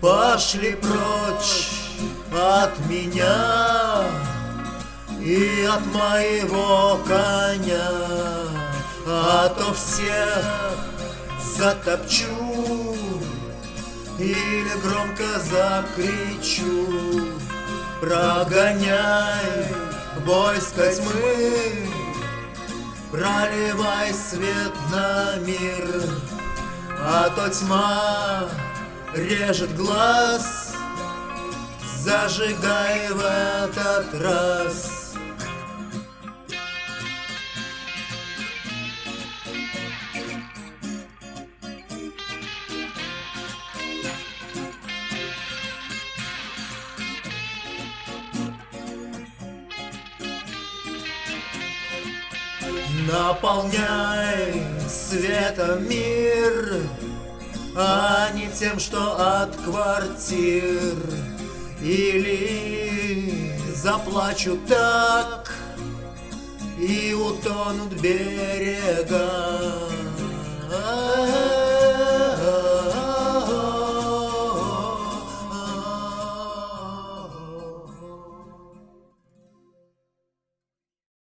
Пошли прочь от меня и от моего коня, а то всех затопчу или громко закричу. Прогоняй войско тьмы, проливай свет на мир, а то тьма режет глаз, зажигай в этот раз. Наполняй светом мир, а не тем, что от квартир. Или заплачут так и утонут берега.